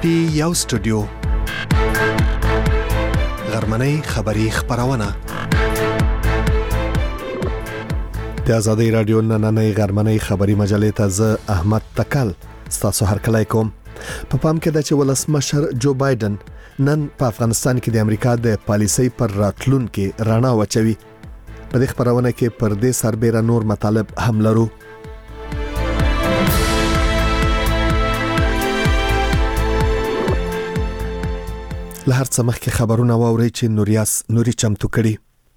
پی یو سټوډیو غرمنۍ خبری خبرونه د آزادۍ رادیو نننۍ غرمنۍ خبری مجلې ته زه احمد تکل ستاسو هرکلی کوم. په پام کې د چې ولسمشر جو بایدن نن په افغانستان کې د امریکا د پالیسۍ پر راتلونکو رڼا واچوي. په دې خبرونه کې پر دې سربېره نور مطالب هم لرو. له هر څه مخکې خبرونه واورئ چې نوري چمتو کړي.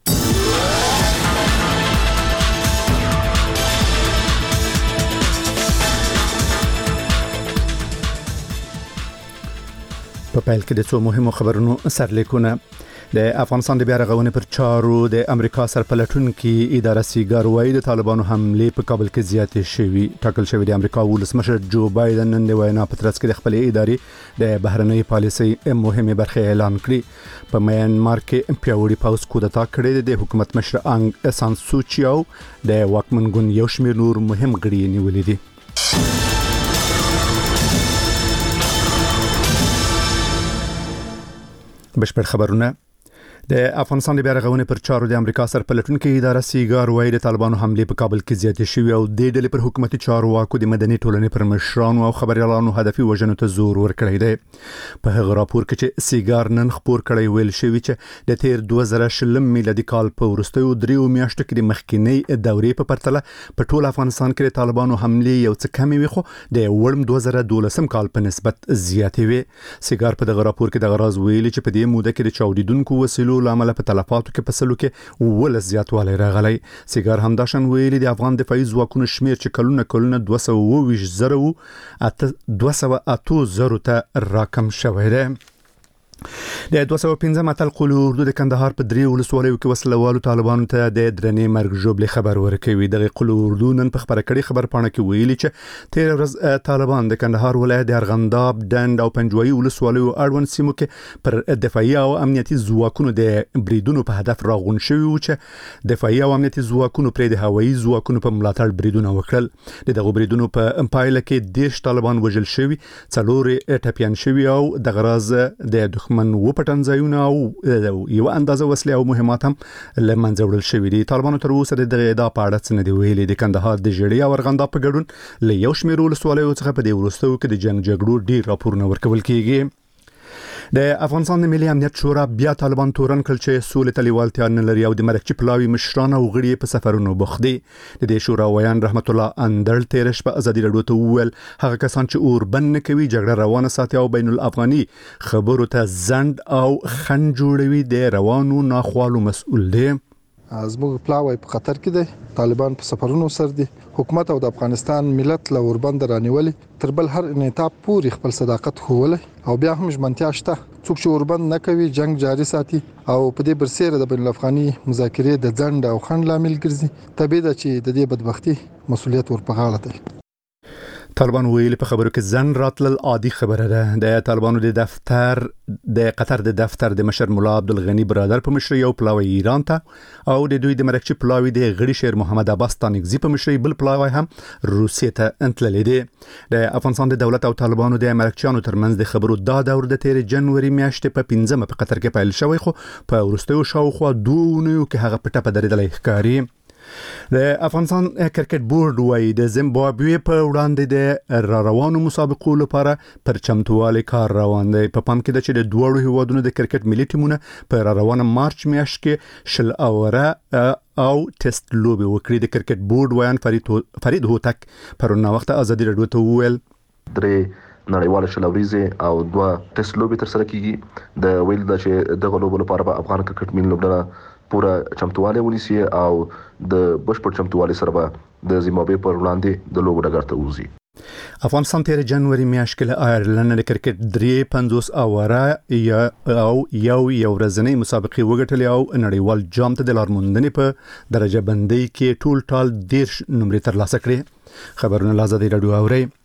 په پیل کې د څو مهمو خبرونو سرلیکونه. د افغانستان د بیا رغونې پر چارو د امریکا سرپلټونکو اداره سیګار وايي د طالبانو حمله په کابل کې زیاتې شوې. ټاکل شوی د امریکا ولسمشر جو بایدن نن د وینا په ترڅ کې د خپل ادارې د بهرنۍ پالیسۍ مهمه برخه اعلان کړې. په میانمار کې پیاوړي پاوس کودتا کړې. د حکومت مشر انګ سان سوچي او د واکمن ګوند یو شمېر نور مهم غړي نیولې دي. بشپړ خبرونه. د افغانستان د بیا رغونې پر چارو د امریکا سرپلټونکو اداره سیګار وايي د طالبانو حمله په کابل کې زیاتې شوې او د ډلې پر حکومتي چارواکو د مدني ټولنې پر مشرانو او خبريالانو هدفي وژنو ته زور ورکړی دی. په هغه راپور کې چې سیګار نن خبر کړی ویل شوی چې د تیر 2020 میلادي کال په وروستیو 3 میاشتو کې د مخکینی دورې په پرتله په ټول افغانستان کې د طالبانو حمله یو څه کمې وي، خو د 2012 کال په نسبت زیاتې وي. سیګار په دغه راپور کې د غراض ویلي چې په دې موده کې د چاودیدونکو وسیلو لامل په تلفاتو کې په سلو کې ول زیاتوالی راغلی. سیګار همداشن ویلي د افغان دفاعي ځواکونو شمیر چې کلونه 228,000 ته راکم شوی دی. د 215 اتل قلو اردو د کندهار په 3 ولسوالیو کې وسلوالو طالبانو ته د درنې مرګ جوړې خبر ورکوي. د قلو اردو نن په خبره کړي خبر پاڼه کې ویلي چې تیر ورځ طالبان د کندهار ولایت د ارغنداب، ډند او پنجوایي ولسوالیو اړوند سیمو کې پر دفاعي او امنیتي ځواکونو د بریدونو په هدف راغون شوی و چې دفاعي او امنیتي ځواکونو پر د هوایي ځواکونو په ملاتړ بریدونه وکړل. دغه بریدونو په پایله کې 10 طالبان وژل شوی، 4 ټپيان شوی او د غراز د من و پټن ځایونه او یو اندازه وسلې او مهمات هم لمنځه وړل شوې دي. طالبانو تر اوسه د دغه ادعا په اړه څه نه دی ویلي. د کندهار د ژړۍ او ارغنداب په ګډون له یو شمېر ولسوالیو څخه په دې وروستیو کې د جنگ جګړو ډیر راپورونه ورکول کیږي. د افغانستان د ملي امنیت شورا بیا طالبان تورن کړ چې سولې ته لیوالتیا نه لري او د مرکچي پلاوي مشران او غړي په سفرونو بوخت دي. د دې شورا ویان رحمت الله اندړ تیرش په ازادي رادیو ته وویل هغه کسان چې اوربن نه کوي، جګړه روانه ساتي او بین الافغاني خبرو ته زند او خن جوړوي د روانو ناخوالو مسؤل دي. زموږ پلاوی په خطر کې دی. طالبان په سفرونو سر دي. حکومت او د افغانستان ملت له اوربند رانیولي تر بل هر انعطاف پورې خپل صداقت خوولي او بیا هم ژمنتیا شته. څوک چې اوربند نه کوي جنگ جاري ساتي او په دې برسېره د بین الافغاني مذاکرې د ځند او خند لامل ګرځي. طبيعي ده چې د دې بدبختی مسؤلیت ورپغاړه دی. طالبان ویلي په خبرو کې ځن راتل عادي خبره ده. د طالبانو د قطر د دفتر د مشر مولا عبدالغنی برادر په مشرۍ یو پلاوی ایران ته او د دوی د مرکچي پلاوی د غړي شیر محمد عباس تانګزی په مشرۍ بل پلاوی هم روسیې ته انتللی دی. د افغانستان د دولت او طالبانو د مرکچیانو ترمنځ د خبرو دا دور د 13 جنوري میاشتې په 15 په قطر کې پیل شوی، خو په وروستیو شاوخوا 2 اونیو کې هغه پټه په درېدلې ښکاري. د افغانستان کرکټ بورډ وايي د زیمبابوې په وړاندې د روانو مسابقو لپاره پر چمتووالي کار روان دی. په پام کې ده چې د دوه هیوادونو د کرکټ ملي ټیمونه په روانه مارچ میاشت کې شل اوره او ټیسټ لوبي وکړي. د کرکټ بورډ ویان فرید هوتک پرونه وخت ازادي رادیو ته وویل 3 نړیواله شلوريزه او 2 ټیسټ لوبي تر سره کیږي. د ویل د چې دغه لوبو لپاره به افغان کرکټ ملي لوبډله پورا چمتواله ونیسي او د بشپړ چمتواله سره به د زیمبابوې پر وړاندې د لوبو ډګر ته وځي. افغانستان 13 جنوري میاشت کې له آیرلند د کرکټ 350 اوره او یو ورځنی مسابقه وګټلې او نړیوال جام ته د لارموندنې په درجه بندۍ کې ټول 10 نمرې ترلاسه کړې. خبرونه لازم دی رادیو اوري.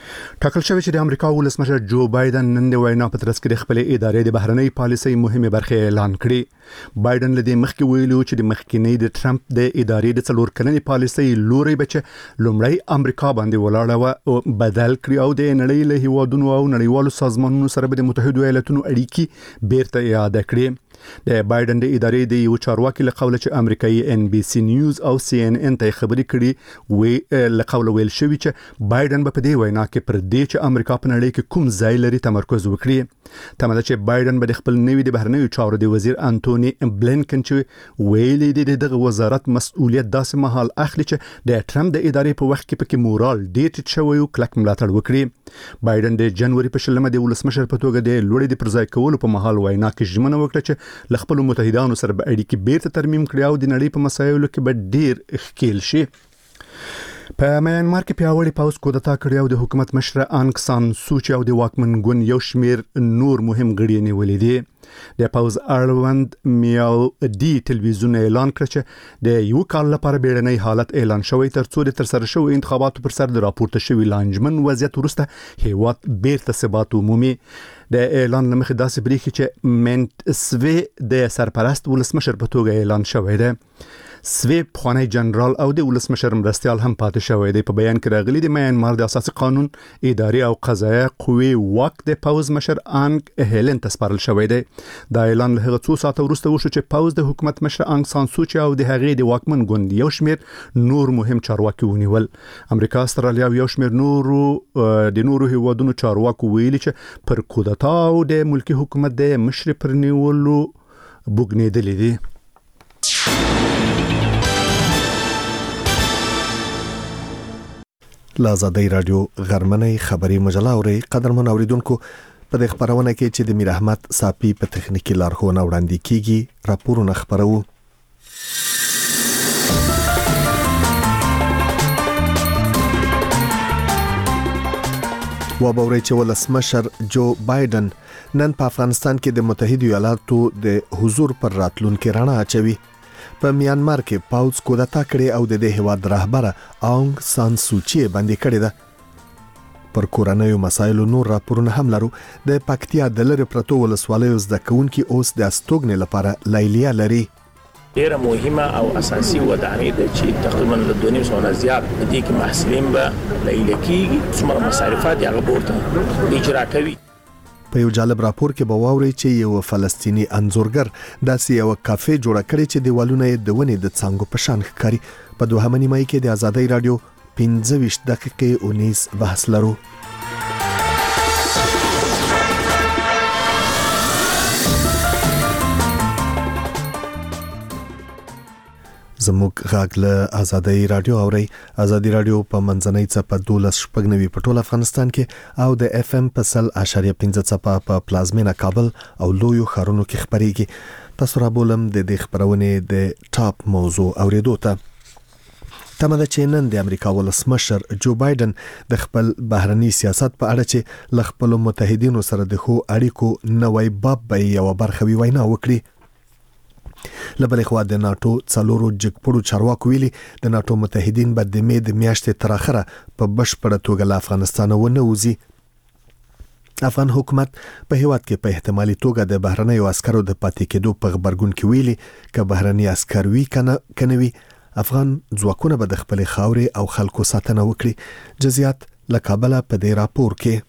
ټاکل شوی چې د امریکا ولسمشر جو بایدن نن د وینا په ترڅ کې د خپل ادارې د بهرنۍ پالیسۍ مهمه برخه اعلان کړې. بایدن له دې مخکې ویلو چې د مخکینی د ټرمپ د ادارې د 4 کلنې پالیسۍ لوري بچ لومړی امریکا باندې ولاړه و بدل کړی او د نړۍ له هیوادونو او نړیوالو سازمانونو سره د متحده ایالاتونو اړیکې بیرته اعاده کړې. د بایدن د ادارې د یو چارواکي له قوله چې امریکایي NBC نیوز او CNN ته خبرې کړي وی له قوله ویل شوی چې بایدن په دې وینا کې پر دې چې امریکا په نړۍ کې کوم ځای لري تمرکز وکړي. تمه ده چې بایدن به خپل نوي د بهرنیو چارو د وزیر انټونی بلینکن چې ویلي دی دغه وزارت مسؤلیت داسې مهال اخلي چې د ټرمپ د ادارې په وخت کې پکې مورال ډیټ شوی او کلک ملاتړ وکړي. بایدن د جنوري په شلمه د ولسمشر په توګه د لوړې د پرځای کولو په مهال وینا کې ژمنه وکړه چې ل خپل متحدانو سره به اړیکې بیرته ترمیم کړي او د نړۍ په مسایلو کې به ډیر ښکیل شي. په میانمار کې پیاوړی پاوز کودتا کړی او د حکومت مشر انګ سان سوچي او د واکمن ګوند یو شمیر نور مهم غړي نیولې دي. د پاوز اړوند میاو ډي ټلویزیون اعلان کړ چې د یو کال لپاره بیړنی حالت اعلان شوی ترڅو د ترسره شوی انتخاباتو پر سر د راپورته شوی لانجمن وضعیت وروسته هیواد بیرته ثبات عمومي. د اعلان لمخې داسې بریښي چې منټ سوي د سرپرست ولسمشر په توګه اعلان شوی دی. سوي پخوانی جنرال او د ولسمشر مرستیال هم پاتې شوی دی. په بیان کې راغلي د میانمار د اساسي قانون اداري او قضایي قوې واک د پاوز مشر انګ هیلن ته سپارل شوی دی. دا اعلان له هغه څو ساعته وروسته وشو چې پاوز د حکومت مشر انګ سان سوچي او د هغې د واکمن ګوند یو شمیر نور مهم چارواکي ونیول. امریکا، استرالیا او یو شمیر نورو هیوادونو چارواکو ویلي چې پر کودتا او د ملکی حکومت د مشر پر نیولو بوګنېدلې دي. لازادی رادیو غرمنۍ خبری مجله اوري قدرمن اوریدونکو په دې خبرونه کې چې د میر احمد صافي په تخنیکی لارښوونه وړاندې کیږي راپورونه خبرو. وبوري چې ولسمشر جو بایدن نن په افغانستان کې د متحده ایالاتو د حضور پر راتلونکو رڼا اچوي. په میانمار کې پاوز کودتا کړي او د دې هواد رهبره انګ سان سوچي باندې کړي ده. پر کورنیو مسایلو نور راپورونه هم لرو. د پکتیا د لری پرتو ولسوالیو زده کوونکي اوس د استوګنې لپاره لیلیه لري. ډیره مهمه او اساسي ودانۍ ده چې تقریبا له 2.5 زیات د دې کې محصلین به لیلیه کېږي څومره مصارفات یې غوړته اجرا کوي. په یو جالب راپور کې به واوري چې یو فلسطینی انځورګر داسې یو کافه جوړ کړی چې دیوالونه یې د ونې د څنګه په شان ښکاري. په دوهمه نیمه کې د آزادۍ رادیو 15 دقیقې 19 بحث لرو. زموږ غاګ له آزادۍ رادیو اوري. آزادۍ رادیو په منځنۍ چپه 12.9 په ټول افغانستان کې او د FM په 0.5 چپه په پلازمینه کابل او لویو ښارونو کې خبريږي. تاسو را بولم د دې خبرونې د ټاپ موضوع اوریدو ته. تمه ده چې نن د امریکا ولسمشر جو بایدن د خپل بهرني سیاست په اړه چې ل خپل متحدینو سره د خو اړیکو نوې باب به یو برخوي وینا وکړي. لبل خو د ناتو څلورو جګپړو چارواکو ویلي د ناتو متحدین به د مې د میاشتې تر اخره په بشپړه توګه له افغانستان ونه وځي. افغان حکومت په هیواد کې په احتمالي توګه د بهرنیو عسکرو د پاتې کېدو په خبرګون کې ویلي ک بهرني عسکر وی کنه افغان ځواکونه به د خپل خاورې او خلکو ساتنه وکړي. جزئیات له کابل په دې راپور کې.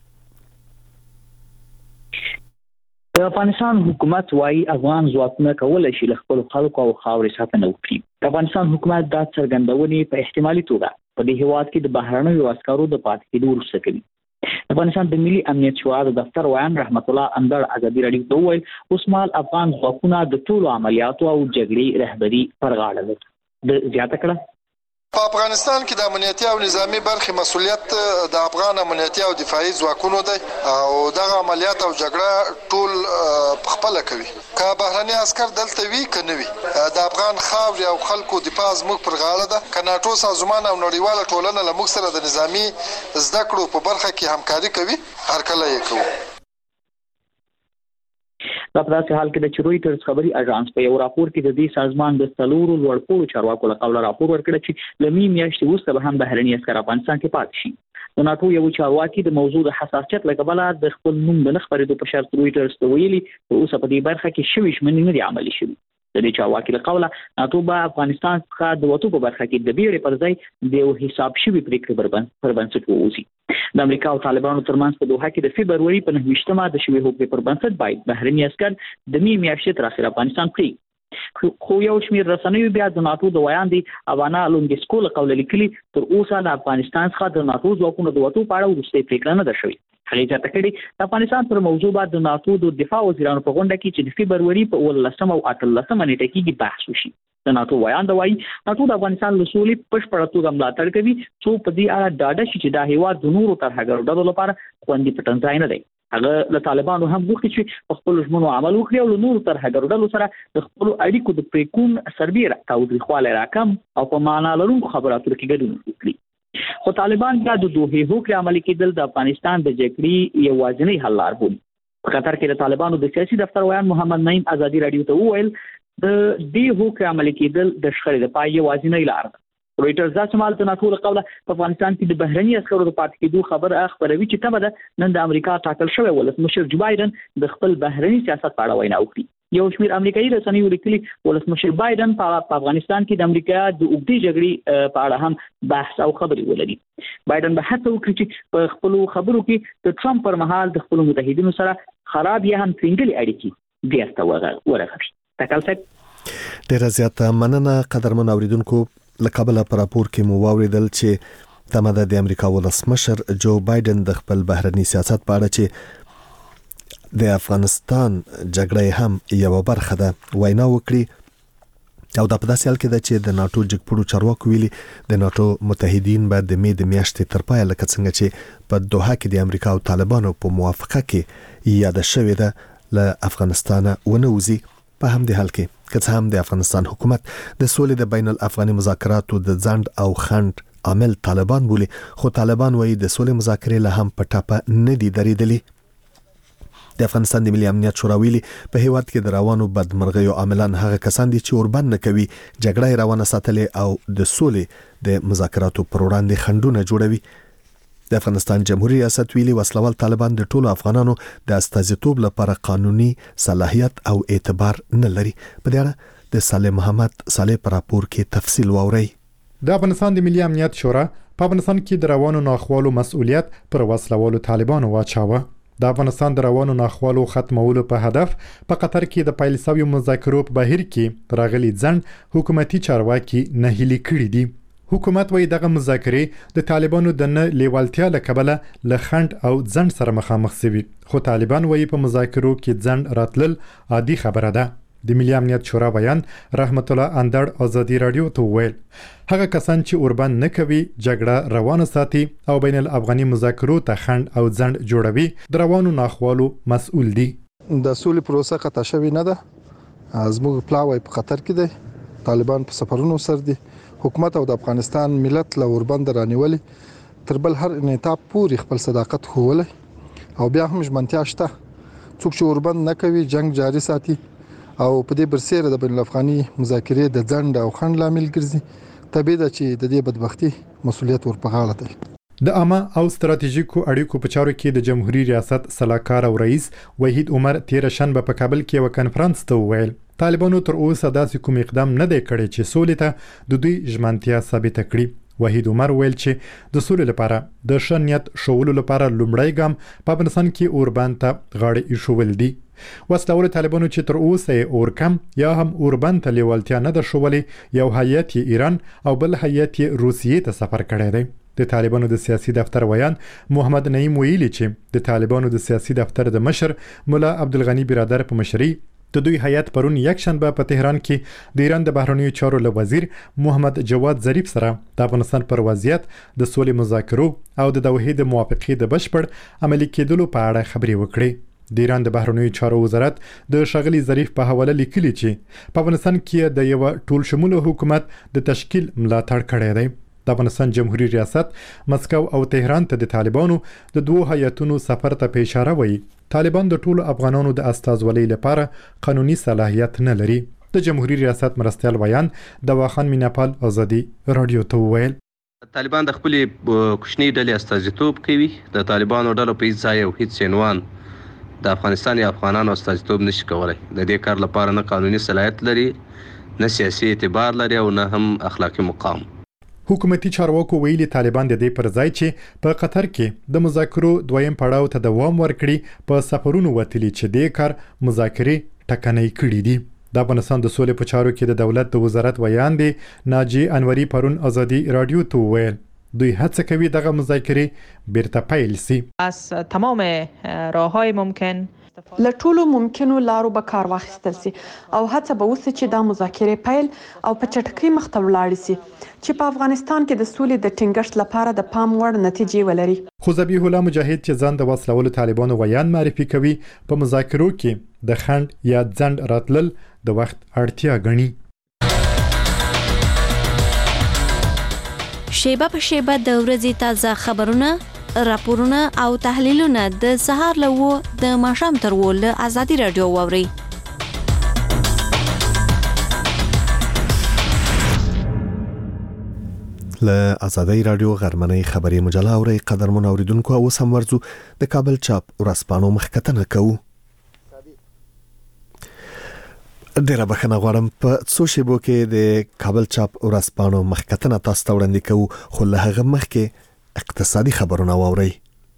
د افغانستان حکومت وايي افغان ځواکونه کولای شي خپل خلکو او خاورې ساتنه وکړي. افغانستان حکومت دا څرګندونې په احتمالي توګه په دې هیواد کې د بهرنیو عسکرو د پاتې کېدو وروسته کوي. افغانستان د ملي امنیت شورا د دفتر ویان رحمت الله اندر ازادي رادیو ته وویل اوس مهال افغان ځواکونه د ټولو عملیاتو او جګړې رهبري پر غاړه لري. د زیاته کړه په افغانستان کې د امنیتي او نظامی برخې مسؤلیت د افغان امنیتي او دفاعي ځواکونو دی او دغه عملیات او جګړه ټول خپل کوي. که بهرني عسكر دلته وی کنه وی د افغان خاوري او خلکو دفاع زموږ پر غاړه ده. که ناتو سازمان او نړیواله ټولنه له موږ سره د نظامی زده کړو په برخه کې همکاري کوي هر کله یې کوو. په داسې حال کې د چرويټرز خبري اژانس په یو راپور کې د دې سازمان د څلورو لوړپوړو چارواکو له قوله راپور ورکړ چې لمی میاشتې وروسته به هم بهرني عسکر افغانستان کې پاتې شي. د ناتو یو چارواکي د موضوع د حساسیت لکبله د خپل نوم د نخبرېدو په شرط رويټرز ته ویلي او اوس په دې برخه کې شوي ژمنې نه دي عملي شوي. د دې چارواکي له قوله ناتو به افغانستان څخه د وټو په برخه کې د بیړې پر ځای د یو حساب شوي پریکړې پر بنسټ ووځي. د امریکا او طالبانو ترمنځ په دوحه کې د فبرवरी په 9مه د شوي هوکړې پر بنسټ باید بهرني عسكر د مې میاشتې تر اخره افغانستان پرېږدي. خو یو شمېر رسنیو بیا د ناتو د ویاندې اوانا لونګسکو له قوله لیکلي تر اوسه د افغانستان څخه د ناتو ځواکونو د وټو په اړه وروستۍ پریکړه نه ده شوې. هغې زیاته کړې د افغانستان پر موضوع باید د ناتو د دفاع وزیرانو په غونډه کې چې د فبرवरी په 18 او 18 نیټه کې بحث وشي. د ناتو ویاند وایي ناتو د افغانستان له سولې په بشپړه توګه ملاتړ کوي څو په دې اړه ډاډه شي چې دا هیواد د نورو ترهګرو ډلو لپاره خوندي پټنځای نه دی. هغه له طالبانو هم غوښتي چې په خپل ژمنو عمل وکړي او له نورو ترهګرو ډلو سره د خپل اړیکو د پریکون سربېره تاوتریخوالی راکم او په معنا لرونکو خبراتو کې ګډون وکړي. خو طالبان دا د دوه هوکړې عملي کېدل د افغانستان د جګړې یوازینی حل لار بولي. په قطر کې د طالبانو د سیاسي دفتر ویان محمد نعیم ازادي رادیو ته وویل د دې هوکړې عملي کېدل د شخړې د پای یوازینی لار ده. رويټرز دا سمال د ناتو له قوله په افغانستان کې د بهرني عسکرو د پاتې کېدو خبر خبروي چې تمه ده نن د امریکا ټاکل شوی ولسمشر جو بایدن د خپل بهرني سیاست په اړه وینا وکړي. یو شمېر امریکایي رسنیو لیکلي ولسمشر بایدن په افغانستان کې د امریکا د اوږدې جګړې په اړه هم بحث او خبرې ولري. بایدن به هڅه وکړي چې په خپل خبرو کې د ټرمپ پر مهال د خپل متحدینو سره خراب یا هم ترنګلي اړیکې بیرته ورغوي. تکل څه ډیره زیاته مننه قدرمن اوریدونکو. لکابل پر راپور کې مو واوریدل چې تمه د امریکا ولسمشر جو بایدن د خپل بهرني سیاست په اړه چې د افغانستان جګړه هم یو برخه ده وینا وکړي او د پداسې حال کې ده چې د ناتو جګپړو چارواکو ویلي د ناتو متحدین بعد د مې د میاشتې تر پایه لکه څنګه چې په دوحه کې د امریکا او طالبانو په موافقه کې یاد شوې ده له افغانستان ونوځي. په همدې حال کې که هم د افغانستان حکومت د سولې د بین الافغاني مذاکراتو د ځنډ او خنډ عامل طالبان بولي خو طالبان وایي د سولې مذاکرې له هم په ټاپه نه دي درېدلي. د افغانستان د ملي امنیت شورا ویلي په هیواد کې د روانو بدمرغیو عاملان هغه کسان دي چې اوربند نه کوي جګړه روانه ساتلې او د سولې د مذاکراتو پر وړاندې خنډونه جوړوي. د افغانستان جمهوریت ریاست ویلي وسلوال طالبان د ټولو افغانانو د استازیتوب لپاره قانوني صلاحیت او اعتبار نه لري. په دې اړه د صالح محمد صالح پر راپور کې تفصیل واورئ. د افغانستان د ملي امنیت شورا په افغانستان کې د روانو ناخوالو مسؤلیت پر وسلوالو طالبانو واچاوه. د افغانستان د روانو ناخوالو ختمولو په هدف په قطر کې د پیل شویو مذاکرو په بهیر کې راغلي ځنډ حکومتي چارواکي نه هلي کړي دي. حکومت وایي دغه مذاکرې د طالبانو د نه لیوالتیا له کبله له خنډ او ځنډ سره مخامخ شوي خو طالبان وایي په مذاکرو کې ځنډ راتلل عادي خبره ده. د ملي امنیت شورا بیان رحمت الله اندړ ازادي رادیو ته وویل هغه کسان چې اوربند نه کوي جګړه روانه ساتي او بین الافغاني مذاکرو ته خنډ او ځنډ جوړوي د روانو ناخوالو مسؤل دي. د سولې پروسه قطع شوې نه ده. زموږ پلاوی په خطر کې دی. طالبان په سفرونو سر دي. حکومت او د افغانستان ملت له اوربند رانیولې تر بل هر انعطاف پورې خپل صداقت خوولای او بیا هم ژمنتیا شته. څوک چې اوربند نه کوي جنگ جاري ساتي او په دې برسېره د بین الافغاني مذاکرې د ځنډ او خنډ لامل ګرځي طبیعي ده چې د دې بدبختی مسؤلیت ور په غاړه دی. د عامه او ستراتیژیکو اړیکو په چارو کې د جمهوریت ریاست سلاکار او رئیس وحید عمر تیر شنبه په کابل کې یو کنفرانس ته وویل طالبانو تر اوسه داسې کوم اقدام نه دی کړی چې سولې ته د دوی ژمنتیا ثابته کړي. وحید عمر ویل چې د سولې لپاره د ښه نیت ښوولو لپاره لومړی ګام په افغانستان کې اوربند ته غاړه ایښودل دي. وسلوال طالبانو چې تر اوسه یې اورکم یا هم اوربند ته لیوالتیا نه ده ښولې یو هیئت یې ایران او بل هیئت یې روسیې ته سفر کړی دی. د طالبانو د سیاسي دفتر ویان محمد نعیم ویلي چې د طالبانو د سیاسي دفتر د مشر مولا عبدالغنی برادر په مشرۍ د دوی هیئت پرون یک شنبه په تهران کې د ایران د بهرنیو چارو له وزیر محمد جواد ظریف سره د افغانستان پر وضعیت د سولې مذاکرو او د دوحې د موافقې د بشپړ عملي کېدلو په اړه خبرې وکړې. د ایران د بهرنیو چارو وزارت د ښاغلي ظریف په حواله لیکلي چې په افغانستان کې د یو ټول شموله حکومت د تشکیل ملاتړ کړی دی. د افغانستان جمهوریت ریاست مسکو او تهران ته د طالبانو د دوه هیئتونو سفر ته په اشاره وایي طالبان د ټولو افغانانو د استازولۍ لپاره قانوني صلاحیت نه لري. د جمهوریت ریاست مرستیال ویان دواخان میناپال ازادي رادیو ته وویل طالبان د خپل کوچنی ډلې استازیتوب کوي. د طالبانو ډلو په هیڅ ځای او هیڅ عنوان د افغانستان یا افغانانو استازیتوب نشي کولای. د دې کار لپاره نه قانوني صلاحیت لري، نه سیاسي اعتبار لري او نه هم اخلاقی مقام. حکومتي چارواکو ویلي طالبان د دې پر ځای چې په قطر کې د مذاکرو دویم پړاو ته دوام ورکړي په سفرونو وتلي چې د کار مذاکرې ټکنۍ کړې دي. د افغانستان د سولې په چارو کې د دولت د وزارت ویان دی ناجی انوري پرون آزادی رادیو ته ویل دوی هڅه کوي دغه مذاکرې بیرته پیل سي. از تمام راههای ممکن له ټولو ممکنو لارو به کار واخیستل سي او هڅه به وسي چې دا مذاکرې پیل او په چټکۍ مخ ته ولاړ سي چې په افغانستان کې د سولې د ټینګښت لپاره د پام وړ نتیجې ولري. خو ذبیح الله مجاهد چې ځان د وسلولو طالبانو ویان معرفي کوي په مذاکرو کې د خند یا ځند راتلل د وخت اړتیا ګڼي. شیبه په شیبه د ورځې تازه خبرونه، راپورونه او تحلیلونه د سهار له 9 د ماښام تر 10 له آزادي رادیو واوري. له آزادي رادیو غرمنۍ خبري مجله اوري قدرمن اوریدونکو او سم ورزو د کابل چاپ ورسپانو مخکتنه کوو. ډیره بخښنه غواړم په څو شیبو کې د کابل چاپ ورسپانو مخکتنه تاسو ته وړاندې کوو، خو له هغه مخکې اقتصادي خبرونه واورئ.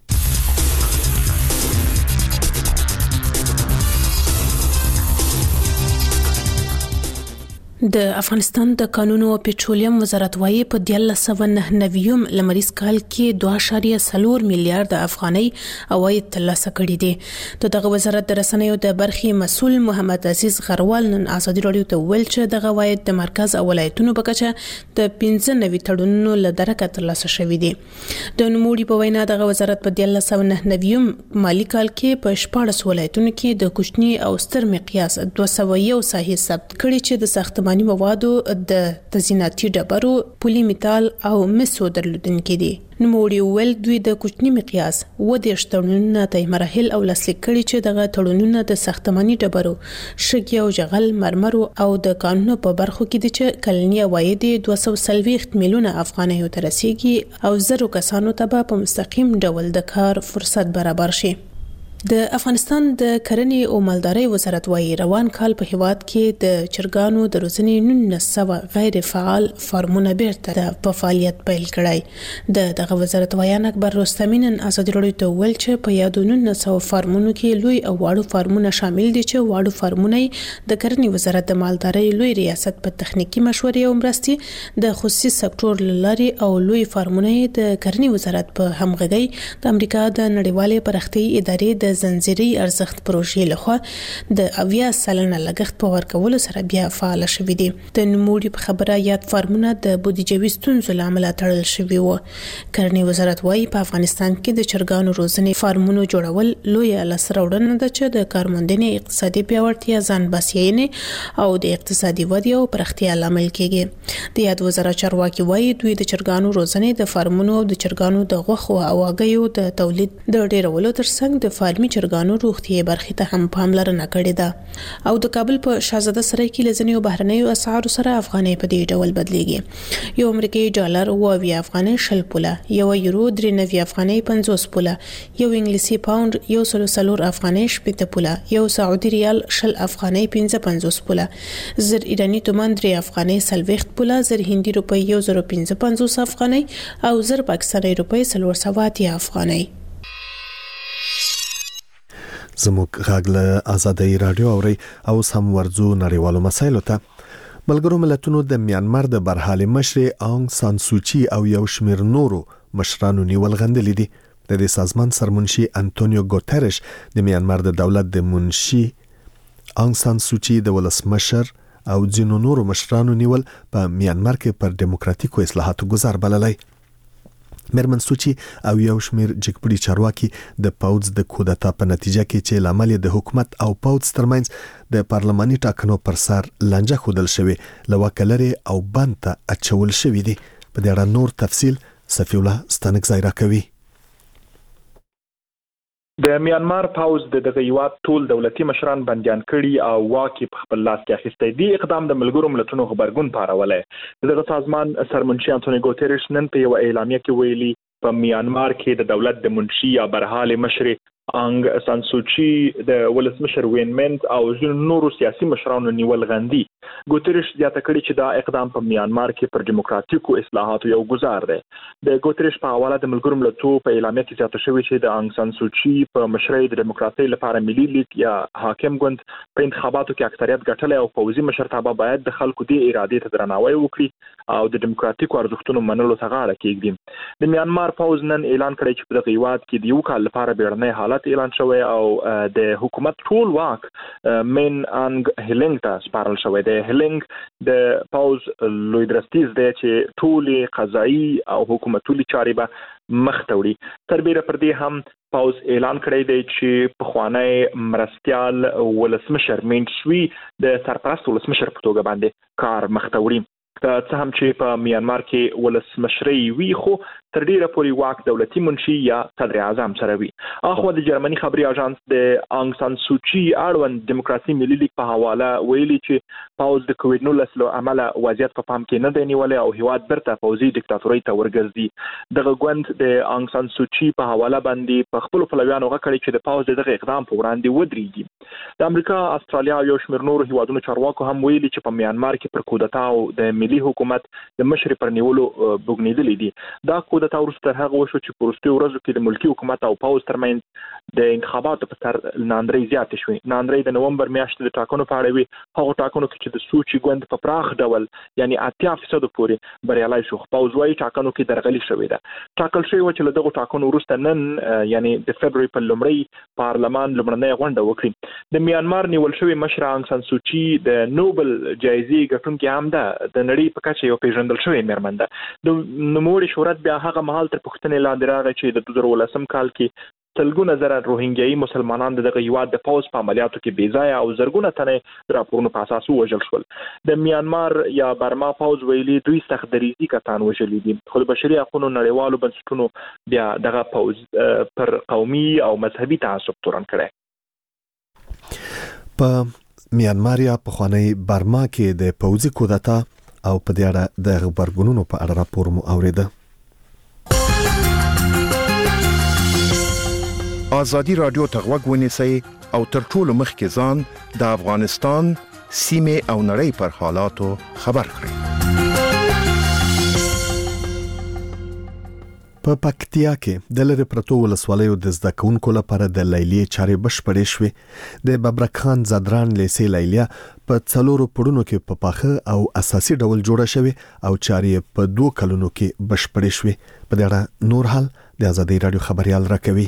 د افغانستان د قانون او پټرولیم وزارت وايي په 1999 لمریز کال کې 2.4 میلیارډ افغانۍ عواید ترلاسه کړي دي. دغه وزارت د رسنیو د برخې مسؤل محمد عزیز غروال نن آزادي رادیو ته ویل چې دغه عواید د مرکز او ولایتونو په کچه د 95 تړونونو له درکه ترلاسه شوي دي. د نوموړي په وینا دغه وزارت په 1999 مالی کال کې په 14 ولایتونو کې د کوچني او ستر مقیاس 201 ساحې ثبت کړي چې د ساختماني موادو د تزییناتي ډبرو، پولي میتال او مسو درلودونکي دي. نوموړي ویل دوی د کوچني مقیاس 10 تړونونه ته مراحل او لاسلیک کړي چې دغه تړونونه د ساختماني ډبرو، شګي او جغل، مرمرو او د قانونو په برخو کې دي چې کلنی عواید 240 میلیونه افغانۍ ته رسیږي او زرو کسانو ته په مستقیم ډول د کار فرصت برابر شي. د افغانستان د کرنې او مالدارۍ وزارت وايي روان کال په هیواد کې د چرګانو د روزنې 1900 غیر فعال فارمونه بیرته په فعالیت پیل کړای. دغه وزارت ویان اکبر رستمی نن آزادي رادیو ته ویل چې په یادو 1900 فارمونو کې لوی او واړو فارمونه شامل دي چې واړو فارمونه د کرنې وزارت د مالدارۍ لوی ریاست په تخنیکی مشورې او مرستې د خصوصي سکتور لاري او لوی فارمونه د کرنې وزارت په همغږي د امریکا د نړیوالې پرختي ادارې د زنجیري ارزښت پروژې لخوا د 80 سلنه لګښت په ورکولو سره بیا فعال شوي دي. د نوموړي په خبره یاد فارمونه د بودیجوي ستونزو لامل تړل شوي وو. کرنې وزارت وايي په افغانستان کې د چرګانو روزنې فارمونو جوړول لوی لاسته ده چې د کارموندنې اقتصادي پیاوړتیا، ځان بسیاینې او د اقتصادي ودې او پرختیا لامل کیږي. د یاد وزارت چارواکي وايي دوی د چرګانو روزنې د فارمونو او د چرګانو د غوښو او هګیو د تولید د ډیرولو ترڅنګ د فارمي چرګانو روغتي برخې ته هم پاملرنه کړې ده. او د کابل په شاهزاده سرای کې لزنیو بهرنیو اسعارو سره افغانۍ په دې ډول بدلیږي. یو امریکایي ډالر 20 افغانۍ 60 پوله، یو یورو 93 افغانۍ 50 پوله، یو انګلیسي پاوند 104 افغانۍ 70 پوله، یو سعودي ریال 60 افغانۍ 55 پوله، زر ایرانی تومان 3 افغانۍ 40 پوله، زر هندي روپۍ 1055 افغانۍ او زر پاکستاني روپۍ 480 افغانۍ. زموږ غږ له آزادي رادیو اوري او سم ورزو نړیوالو مسایلو ته. ملګرو ملتونو د میانمار د برحال مشر آنګ سان سوچي او یو شمیر نورو مشرانو نیول غندلې دي. د دې سازمان سرمنشي انټونیو ګوتریش د میانمار د دولت د منشي آنګ سان سوچي د ولسمشر او ځینو نورو مشرانو نیول په میانمار کې پر دیموکراتیکو اصلاحاتو گزار بللای. مرمن سوچي او یو شمیر جګپړي چارواکي د پاوز د کودتا په نتیجه کې چې لامل د حکومت او پاوز ترمنځ د پارلماني ټاکنو پر سر لانجه خودل شوی لوکلري او بند اچول شوی دي. په دې اړه نور تفصيل صفي الله ستانک زایرا کوي. د میانمار پاوز د هیواد ټول دولتي مشران بنديان کړي او واکي په خپل لاس کې اخیستی دی. اقدام د ملګرو ملتونو خبرګون پارولې. دغه سازمان سرمنشي انټونی ګوتریش نن په یو اعلامیه کې ویلي په میانمار کې د دولت د منشي یا برحال مشر انګ سان سوچي د ولسمشر وین منت او نورو سیاسي مشرانو نیول غندي. ګوتریش زیاته کړي چې دا اقدام په میانمار کې پر دیموکراتیکو اصلاحاتو یو گزار دی. د ګوتریش په حواله د ملګرو ملتونو په اعلامیه کې زیاته شوی چې د انګ سان سوچي په مشرۍ د دیموکراسي لپاره ملي لیگ یا حاکم ګوند په انتخاباتو کې اکثریت ګټلی او پوځي مشرتابه باید د خلکو د ارادې ته درناوی وکړي او د دیموکراتیکو ارزښتونو منلو ته غاړه کېږدي. د میانمار پوز نن اعلان کړی چې په دغه هیواد کې د یو کال لپاره بیړنی حالت اعلان شوی او د حکومت ټول واک مین انګ هیلینګ ته سپارل شوی دی. هیلینګ د پاوز لوی درستیز دی چې ټولې قضایي او حکومتولي چارې به مخ ته وړي. تربیره پر دې هم پاوز اعلان کړی دی چې پخوانی مرستیال ولسمشر مین شوي د سرپرست ولسمشر په توګه باندې کار مخ ته وړي. څه هم چې په میانمار کې ولسمشرۍ وي خو تر ډیره پورې واک دولتي منشي یا صدر اعظم سره وي. اخو د جرمني خبري اژانس د انګ سان سوچي اړوند دیموکراسي ملي لیگ په حواله ویلي چې پاوز د کووډ-19 له امله وضعیت په پام کې نه دی نیولای او هیواد برته پوځي دیکتاتوري ته ورګرځي. دغه ګوند د انګ سان سوچي په حواله باندې په خپل پلویانو غکړي چې د پاوز دغه اقدام په وړاندې ودرېږي. د امریکا، استرالیا او یو شمېر نورو هیوادونو چارواکو هم ویلي چې په میانمار کې پر کودتا او د ملي حکومت د مشر پر نیولو بوګنیدلې دي. دا کودتا وروسته هغه وشو چې په وروستیو ورځو کې د ملکی حکومت او پاوز ترمنځ د انتخاباتو په سر ناندرۍ زیاتې شوې. ناندرۍ د نومبر میاشتې د ټاکنو په اړه وي. هغه ټاکنو کې چې د سوچي ګوند په پراخ ډول یعنی 80% پورې بریالي شو. پاوز وايي ټاکنو کې درغلي شوې ده. ټاکل شوی و چې له دغه ټاکنو وروسته نن یعنی د فبرवरी په لومړۍ پارلمان لومړنۍ غونډه وکړي. د میانمار نیول شوی مشر انګ سان سوچي د نوبل جایزې ګټونکې هم ده. د نړۍ په کچه یو پیژندل شوی مېرمن ده. د نوموړي شهرت بیا هغه مهال تر پوښتنې لاندې راغی چې د 2018 کال کې سلګونه زره روهینګیایي مسلمانان دغه هیواد د پوز په عملیاتو کې بې ځایه او زرګونه تنه راپورونو په اساس وژل شول. د میانمار یا برما پوز ویلي دوی سخت دریزي کسان وژلي دي. خو د بشري حقوقو نړیوالو بنسټونو بیا دغه پوز پر قومي او مذهبي تعصب تورن کړی. په میانمار یا پخوانی برما کې د پوځي کودتا او په دې اړه د خبرګونونو په اړه راپور مو اوریده. آزادی رادیو ته غوږ ونیسئ او تر ټولو مخکې ځان د افغانستان سیمې او نړۍ پر حالاتو خبر کړئ. په پکتیا کې د لری پرتو ولسوالیو د زده کوونکو لپاره د لیلیې چارې بشپړې شوې. د ببرک خان زدران لیسې لیلیه په څلورو پړونو کې په پاخه او اساسي ډول جوړه شوې او چارې په 2 کلونو کې بشپړې شوې. په دې اړه نور حال د آزادي رادیو خبريال راکوي.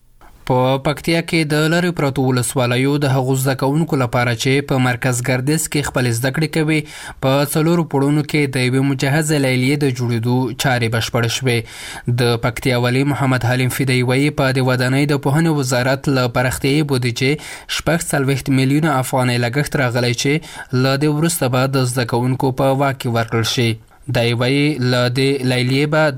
په پکتیا کې د لری پرتو ولسوالیو د هغو زده کوونکو لپاره چې په مرکز ګردیز کې خپل زده کړې کوي په څلورو پړونو کې د یوې مجهزه لیلیې د جوړېدو چارې بشپړې شوې. د پکتیا والی محمد حلیم فدایي وایي په د ودانۍ د پوهنې وزارت له پراختیايي بودیجې 40 میلیونه افغانۍ لګښت راغلی چې له دې وروسته به د زده کوونکو په واک کې ورکړل شي. دی وایي له دې لیلیې به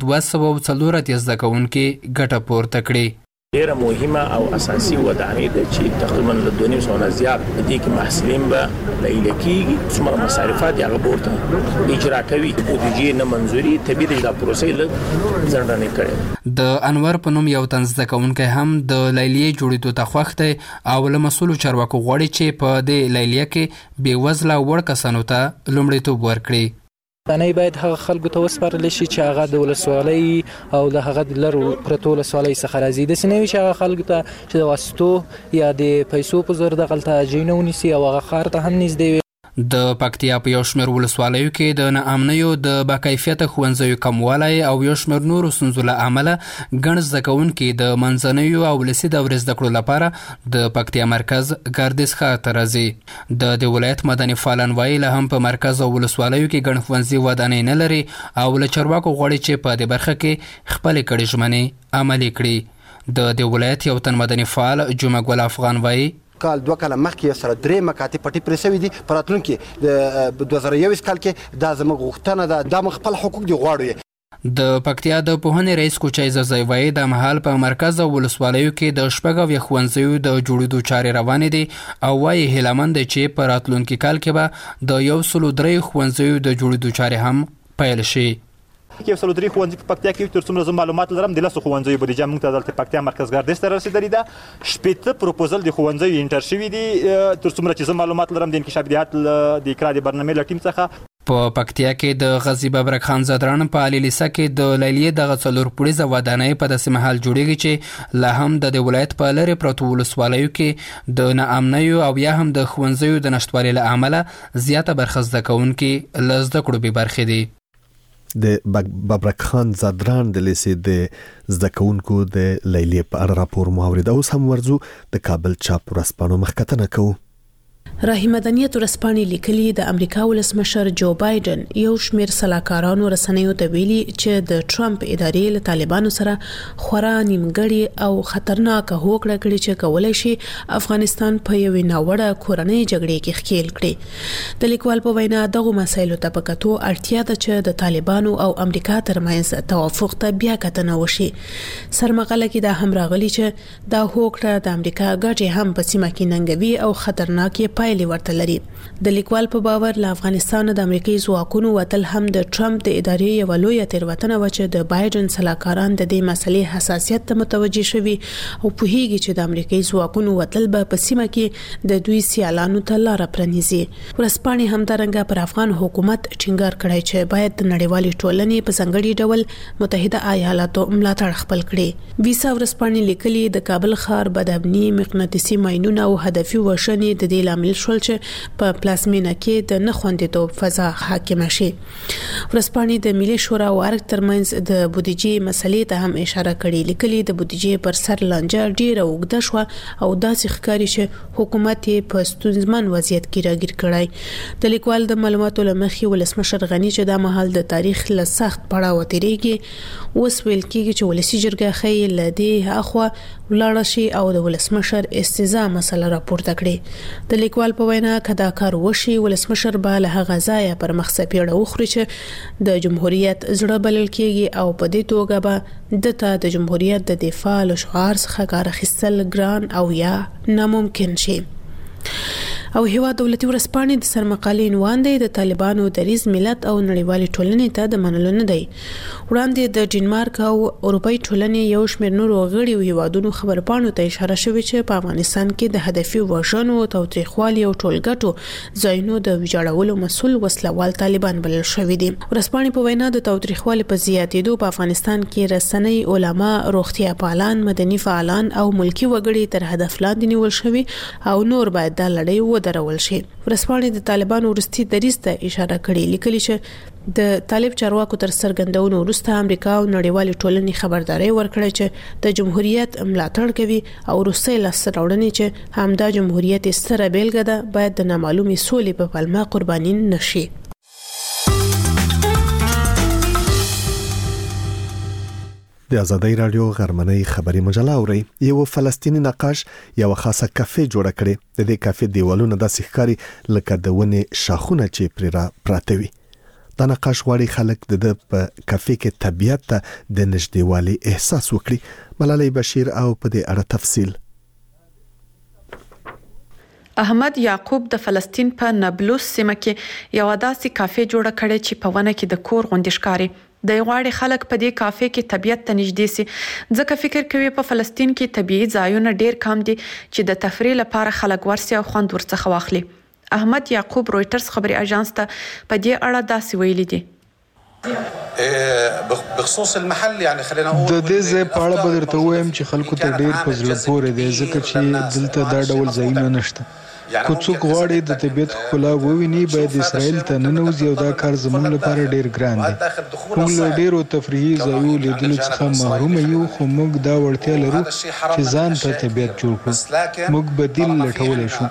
240 زده کوونکي ګټه پورته کړي. ډیره مهمه او اساسي ودانۍ ده چې تقریبا له 200 زیات دي کې محصلین به لیلیه کېږي. څومره مصارفات هغه ورته اجرا کوي. بودیجې نه منځوري طبیعي د پروسې له ځنډنې کړي. د انور په نوم یو تن زده کوونکی هم د لیلیې جوړېدو ته خوښ دی او له مسؤلو چارواکو غواړي چې په دې لیلیه کې بې وزله وړ کسانو ته لومړیتوب ورکړي. دانای باید هغه خلکو ته وسپارل شي چې هغه د ولسوالۍ او د هغه د لرو پرتو ولسوالۍ څخه راځي. د سنوي چې هغه خلکو ته چې د واسطو یا د پیسو په زور د غلطه جینو ونیسي او هغه خار ته هم نږدې وي. د پکتیا په یو شمېر ولسوالیو کې د ناامنیو د باکیفیته ښوونځیو کموالی او یو شمېر نورو ستونزو له امله ګڼ زده کوونکي د منځنیو او ولسي دورې زده کړو لپاره د پکتیا مرکز ګردیز ښار ته راځي. د ولایت مدني فعالان وایي له هم په مرکز او ولسوالیو کې ګڼ ښوونځي ودانۍ نه لري او له چارواکو غواړي چې په دې برخه کې خپلې کړې ژمنې عملي کړي. د ولایت یو تن مدني فعال جمعه ګل افغان وایي کال 2 کال مخکې سره 3 مکاتب پټي پرې شوې دي. په راتلونکي د 2021 کال کې دا زموږ غوښتنه ده. دا خپل حقوق دي غواړو. د پکتیا د پوهنې رئیس کوچای زویوي د محل په مرکز او ولسوالیو کې د شپږو ښوونځیو د جوړېدو چارې روانې دي او وايي هیلمند چې په راتلونکي کال کې به د 103 ښوونځیو د جوړېدو چارې هم پیل شي. کې 103 ښوونځي په پکتیا کې تر څومره معلومات لرم د 10 ښوونځیو بودیجه موږ ته دلته پکتیا مرکز ګردش ته رسیدلې ده. شپږ پروپوزل د ښوونځیو انټر شوي دي تر څومره چې معلومات لرم د انکشافیات د اقرا د برنامې له ټیم څخه. په پکتیا کې د غزي ببرک خان زدران په علي لیسه کې د لیلیې د غڅلور پولیس ودانۍ په داسې محل جوړیږي چې لا هم د ولایت په لری پروتو ولسوالیو کې د ناامنیو او یا هم د ښوونځیو د نشټوالي له امله زیاته برخه زده کوونکي لزده کړو به برخه دي. د ببرک خان زدران د لیسې د زده کوونکو د لیلیې په اړه راپور مو اوس هم ورزو د کابل چاپ ورسپانو مخکتنه کوو. راهي مدنیت ورسپانې لیکلي د امریکا ولسمشر جو بایدن یو شمېر سلاکارانو رسنیو ته ویلي چې د ټرمپ ادارې له طالبانو سره خورا نیمګړې او خطرناکه هوکړه کړې چې کولای شي افغانستان په یوې ناوړه کورنۍ جګړې کې ښکیل کړي. د لیکوال په وینا دغه مسایلو ته په کتو اړتیا ده چې د طالبانو او امریکا ترمنځ توافق ته بیا کتنه وشي. سرمقاله کې دا هم راغلي چې دا هوکړه د امریکا ګټې هم په سیمه کې ننګوي او خطرناکې پایلې ورته لري. د لیکوال په باور له افغانستان د امریکایي ځواکونو وتل هم د ټرمپ د ادارې یو لویه تېروتنه و چې د بایدن سلاکاران د دې مسلې حساسیت ته متوجه شوي او پوهیږي چې د امریکایي ځواکونو وتل به په سیمه کې د دوی سیالانو ته لار پرانیزي. ورسپانې همدارنګه پر افغان حکومت ټینګار کړی چې باید د نړیوالې ټولنې په ځانګړي ډول متحده ایالاتو ملاتړ خپل کړي. ویسا ورسپانې لیکلي د کابل ښار بدامني مقناطیسي ماینونه او هدفي وشنې د دې لامل شول چې په پلازمینه کې د نخوندیتوب فضا حاکمه شي. ورسپانې د ملي شورا او ارګ ترمنځ د بودیجې مسلې ته هم اشاره کړې. لیکلي د بودیجې پر سر لانجه ډیره اوږده شوه او داسې ښکاري چې حکومت یې په ستونزمن وضعیت کې راګیر کړی. د لیکوال د معلوماتو له مخې ولسمشر غني چې دا مهال د تاریخ له سخت پړاو تیریږي اوس ویل کېږي چې ولسی جرګه خې لدې اخوا ولاړ شي او د ولسمشر استزاء مسله راپورته کړي. د لیکوال په وینا کدا کار وشي ولسمشر به له هغه ځایه پر مخ سپیړه وخوري چې د جمهوریت زړه بلل کېږي او په دې توګه به دته د جمهوریت د دفاع له شعار څخه کار اخیستل ګران او یا ناممکن شي. او هیواد دولتي ورسپانې د سرمقالې عنوان دی د طالبانو دریز ملت او نړیوالې ټولنې ته د منلو نه دی. وړاندې د ډنمارک او اروپאי ټولنې یو شمېر نورو غړي او هیوادونو خبرپاڼو ته اشاره شوې چې په افغانستان کې د هدفي وژنو او تاوتریخوالي او ټولګټو ځایونو د ویجاړولو مسؤل وسلوال طالبان بلل شوي دي. ورسپانې په وینا د تاوتریخوالي په زیاتېدو په افغانستان کې رسنۍ، علما، روغتیا پالان، مدني فعالان او ملکی وګړي تر هدف لاندې نیول شوي او نور باید د لړۍ درول شي. ورسپانې د طالبانو ورستي دریځ ته اشاره کړې. لیکلي چې د طالب چارواکو تر څرګندونو وروسته امریکا او نړیوالې ټولنې خبرداري ورکړه چې د جمهوریت ملاتړ کوي او روسي لاسته راوړنې چې همدا جمهوریت ستره بیلګه ده باید د نامعلومې سولې په پلمه قرباني نشي. د ازادۍ رادیو غرمنۍ خبري مجله اوري. یو فلسطینی نقاش یو خاصه کافه جوړه کړې. د دې کافه دیوالونه د ښکاری لکه د ونې شاخونه چې پراته وي. دا نقاش غواړي خلک د په کافه کې طبيعت ته د نږدېوالي احساس وکړي. ملالۍ بشیر او په دې اړه تفصیل. احمد یعقوب د فلسطین په نابلس سیمه کې یو داسې کافه جوړه کړې چې په ونه کې د کور غونډې ښکاري. د غواړي خلک په دې کافه کې طبيعت ته نږدې سي. ځکه فکر کوي په فلسطین کې طبيعي ځایونه ډېر کم دي چې د تفریح لپاره خلک ورسي او خوند ورڅخه واخلي. احمد یعقوب رويټرز خبري اژانس ته په دې اړه داسې ویلي دي. بخصوص المحل يعني خلينا نقول د دې ځای په اړه به درته وایم چې خلکو ته ډېر په زړه پورې دی ځکه چې دلته دا ډول ځایونه نشته. کو څوک غواړي د طبيعت ښکلا وویني باید اسرائیل ته ننوځي او دا کار زموږ لپاره ډېر ګران دی. موږ له ډېرو تفریحي ځایونو لیدلو څخه محروم یو خو موږ دا وړتیا لرو چې ځان ته طبيعت جوړ کړو. موږ بدیل لټولی شو.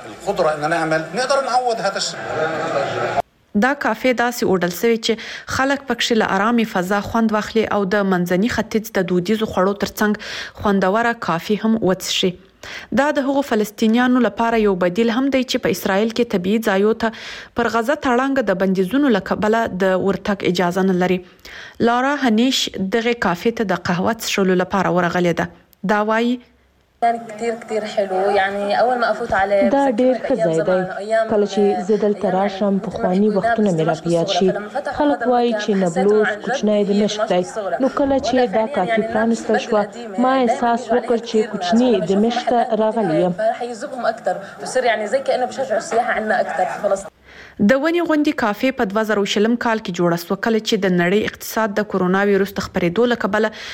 دا کافه داسې اوډل سوي چې خلک پکښې له آرامي فضا خوند واخلي او د منځني ختیځ د دودیزو خوړو ترڅنګ خوندوره کافي هم وڅښي. دا د هغو فلسطینیانو لپاره یو بدیل هم دی چې په اسرائیل کې طبيعي ځایو ته پر غزه تړانګ د بندیزونو لکبله د ورتګ اجازه نه لري. لارا هنیش دغه کافې ته د قهوه څښلو لپاره ورغلې ده. دا وایي كتير حلو يعني اول ما افوت على دا ډیر ښه ځای دی. کله چې زه دلته راشم پخواني وختونه مې راپیاد شي. خلک وایي چې نبلوس کوچنی دمشق دی. نو کله چې دا کافي پرانستل شوه ما احساس وکړ چې کوچنی دمشق راغلی یم. حيجذبهم اكثر بصير يعني زي كانه بشجعوا السياحه عندنا اكثر في فلسطين. د ونی غونډې کافې په 2020 کال کې جوړه شوه کله چې د نړۍ اقتصاد د کورونا وایروس د خپرېدو لکبله